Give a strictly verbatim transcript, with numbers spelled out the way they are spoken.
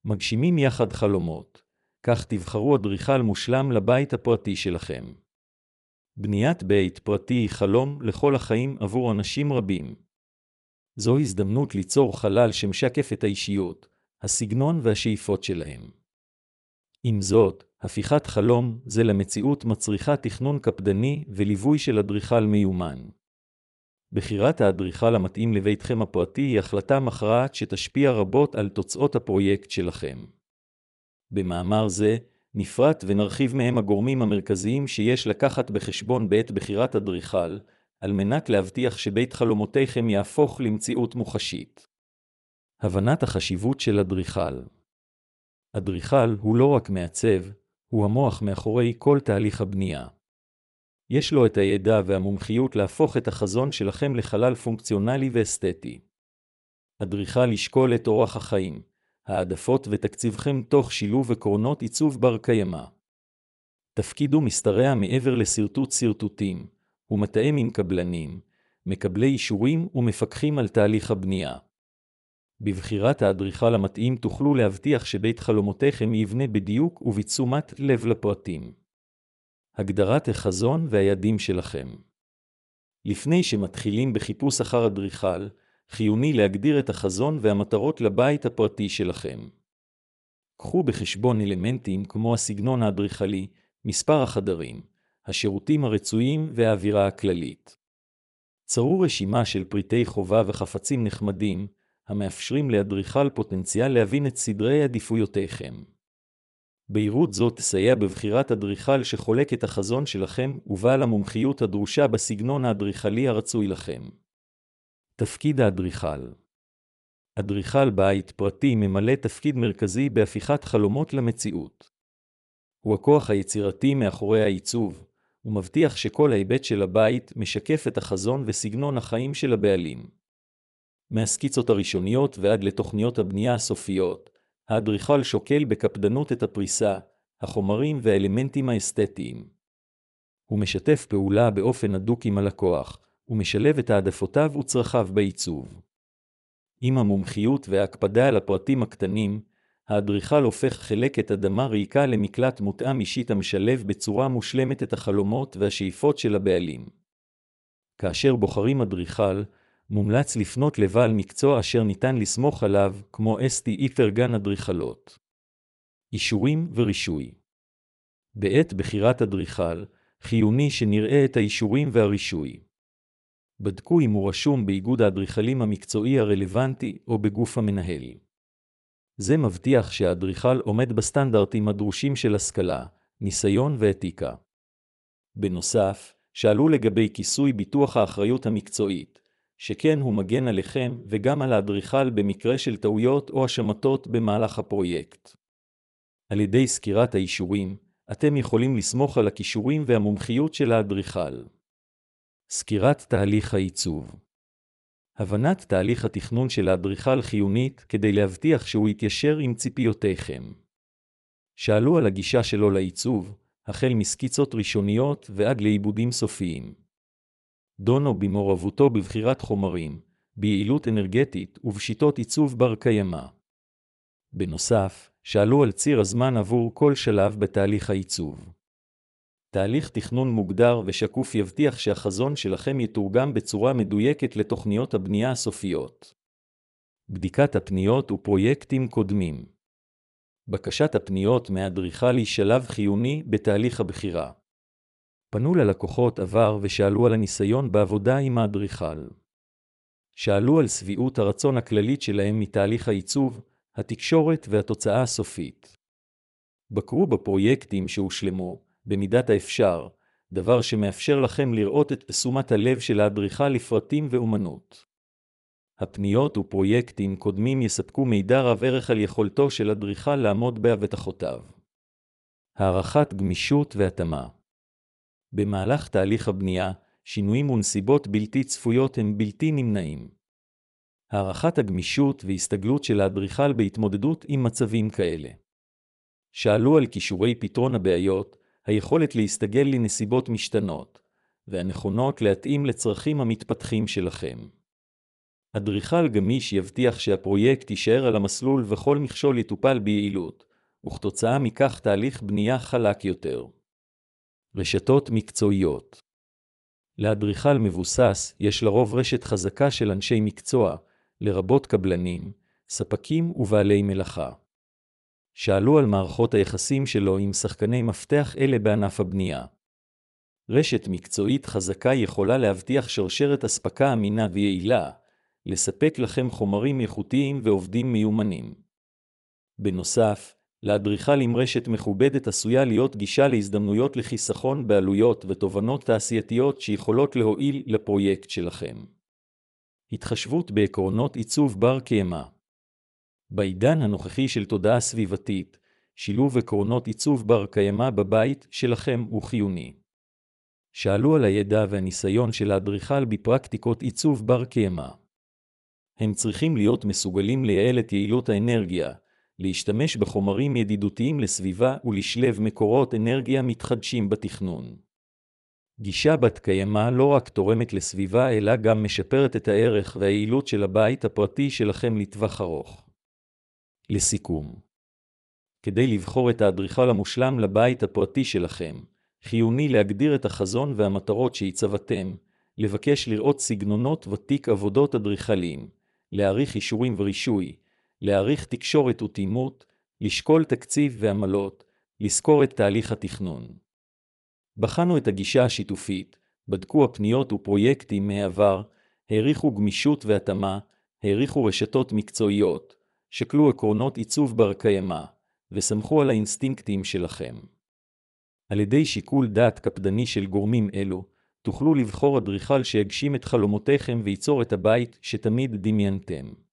מגשימים יחד חלומות. כך תבחרו אדריכל מושלם לבית הפרטי שלכם. בניית בית פרטי היא חלום לכל החיים עבור אנשים רבים. זו הזדמנות ליצור חלל שמשקף את האישיות, הסגנון והשאיפות שלהם. עם זאת, הפיכת חלום זה למציאות מצריכה תכנון קפדני וליווי של אדריכל מיומן. בחירת האדריכל המתאים לביתכם הפרטי היא החלטה מכרעת שתשפיע רבות על תוצאות הפרויקט שלכם. במאמר זה, נפרט ונרחיב מהם הגורמים המרכזיים שיש לקחת בחשבון בעת בחירת אדריכל, על מנת להבטיח שבית חלומותיכם יהפוך למציאות מוחשית. הבנת החשיבות של אדריכל. אדריכל הוא לא רק מעצב, הוא המוח מאחורי כל תהליך הבנייה. יש לו את הידע והמומחיות להפוך את החזון שלכם לחלל פונקציונלי ואסתטי. אדריכל ישקול את אורח החיים, העדפות ותקציבכם תוך שילוב עקרונות עיצוב בר קיימא. תפקידו משתרע מעבר לסרטוט סרטוטים, הוא מתאם עם קבלנים, מקבלי אישורים ומפקחים על תהליך הבנייה. בבחירת האדריכל המתאים תוכלו להבטיח שבית חלומותיכם יבנה בדיוק ובתשומת לב לפרטים. הגדרת החזון והיעדים שלכם. לפני שמתחילים בחיפוש אחר אדריכל, חיוני להגדיר את החזון והמטרות לבית הפרטי שלכם. קחו בחשבון אלמנטים כמו הסגנון האדריכלי, מספר החדרים, השירותים הרצויים והאווירה הכללית. צרו רשימה של פריטי חובה וחפצים נחמדים, המאפשרים לאדריכל פוטנציאל להבין את סדרי עדיפויותיכם. בהירות זאת תסייע בבחירת אדריכל שחולק את החזון שלכם ובעל המומחיות הדרושה בסגנון האדריכלי הרצוי לכם. תפקיד האדריכל. אדריכל בית פרטי ממלא תפקיד מרכזי בהפיכת חלומות למציאות. הוא הכוח היצירתי מאחורי העיצוב, ומבטיח שכל ההיבט של הבית משקף את החזון וסגנון החיים של הבעלים. מהסקיצות הראשוניות ועד לתוכניות הבנייה הסופיות, האדריכל שוקל בקפדנות את הפריסה, החומרים והאלמנטים האסתטיים. הוא משתף פעולה באופן הדוק עם הלקוח, ומשלב את העדפותיו וצרכיו בעיצוב. עם המומחיות וההקפדה על הפרטים הקטנים, האדריכל הופך חלקת אדמה ריקה למקלט מותאם אישית המשלב בצורה מושלמת את החלומות והשאיפות של הבעלים. כאשר בוחרים אדריכל, מומלץ לפנות לבעל מקצוע אשר ניתן לסמוך עליו, כמו אסתי איפרגן אדריכלות. אישורים ורישוי. בעת בחירת אדריכל, חיוני שנראה את האישורים והרישוי. בדקו אם הוא רשום באיגוד האדריכלים המקצועי הרלוונטי או בגוף המנהל. זה מבטיח שהאדריכל עומד בסטנדרטים הדרושים של השכלה, ניסיון ואתיקה. בנוסף, שאלו לגבי כיסוי ביטוח האחריות המקצועית, שכן הוא מגן עליכם וגם על האדריכל במקרה של טעויות או השמטות במהלך הפרויקט. על ידי סקירת האישורים, אתם יכולים לסמוך על הכישורים והמומחיות של האדריכל. סקירת תהליך העיצוב. הבנת תהליך התכנון של האדריכל חיונית כדי להבטיח שהוא יתיישר עם ציפיותיכם. שאלו על הגישה שלו לעיצוב, החל מסקיצות ראשוניות ועד לעיבודים סופיים. דונו במעורבותו בבחירת חומרים, ביעילות אנרגטית ובשיטות עיצוב בר קיימא. בנוסף, שאלו על ציר הזמן עבור כל שלב בתהליך העיצוב. תהליך תכנון מוגדר ושקוף יבטיח שהחזון שלכם יתורגם בצורה מדויקת לתוכניות הבנייה הסופיות. בדיקת הפניות ופרויקטים קודמים. בקשת הפניות מהאדריכל היא שלב חיוני בתהליך הבחירה. פנו ללקוחות עבר ושאלו על הניסיון בעבודה עם האדריכל. שאלו על שביעות הרצון הכללית שלהם מתהליך העיצוב, התקשורת והתוצאה הסופית. בקרו בפרויקטים שהושלמו, במידת האפשר, דבר שמאפשר לכם לראות את תשומת הלב של האדריכל לפרטים ואומנות. הפניות ופרויקטים קודמים יספקו מידע רב ערך על יכולתו של אדריכל לעמוד בהבטחותיו. הערכת גמישות והתאמה. במהלך תהליך הבנייה, שינויים ונסיבות בלתי צפויות הם בלתי נמנעים. הערכת הגמישות והסתגלות של האדריכל בהתמודדות עם מצבים כאלה. שאלו על כישורי פתרון הבעיות, היכולת להסתגל לנסיבות משתנות, והנכונות להתאים לצרכים המתפתחים שלכם. אדריכל גמיש יבטיח שהפרויקט יישאר על המסלול וכל מכשול יטופל ביעילות, וכתוצאה מכך תהליך בנייה חלק יותר. רשתות מקצועיות. לאדריכל מבוסס יש לרוב רשת חזקה של אנשי מקצוע, לרבות קבלנים, ספקים ובעלי מלאכה. שאלו על מערכות היחסים שלו עם שחקני מפתח אלה בענף הבנייה. רשת מקצועית חזקה יכולה להבטיח שרשרת אספקה אמינה ויעילה, לספק לכם חומרים איכותיים ועובדים מיומנים. בנוסף, לאדריכל עם רשת מכובדת עשויה להיות גישה להזדמנויות לחיסכון בעלויות ותובנות תעשייתיות שיכולות להועיל לפרויקט שלכם. התחשבות בעקרונות עיצוב בר קיימא. בעידן הנוכחי של תודעה סביבתית, שילוב עקרונות עיצוב בר קיימא בבית שלכם הוא חיוני. שאלו על הידע והניסיון של האדריכל בפרקטיקות עיצוב בר קיימא. הם צריכים להיות מסוגלים לייעל את יעילות האנרגיה, להשתמש בחומרים ידידותיים לסביבה ולשלב מקורות אנרגיה מתחדשים בתכנון. גישה בת קיימא לא רק תורמת לסביבה אלא גם משפרת את הערך והיעילות של הבית הפרטי שלכם לטווח ארוך. לסיכום, כדי לבחור את האדריכל המושלם לבית הפרטי שלכם, חיוני להגדיר את החזון והמטרות שהצבתם, לבקש לראות סגנונות ותיק עבודות אדריכליים, להעריך אישורים ורישוי, להעריך תקשורת ותימות, לשקול תקציב ועמלות, לזכור את תהליך התכנון. בחנו את הגישה השיתופית, בדקו הפניות ופרויקטים מהעבר, העריכו גמישות והתאמה, העריכו רשתות מקצועיות, שקלו עקרונות עיצוב בר קיימא, וסמכו על האינסטינקטים שלכם. על ידי שיקול דעת קפדני של גורמים אלו, תוכלו לבחור אדריכל שיגשים את חלומותיכם וייצור את הבית שתמיד דמיינתם.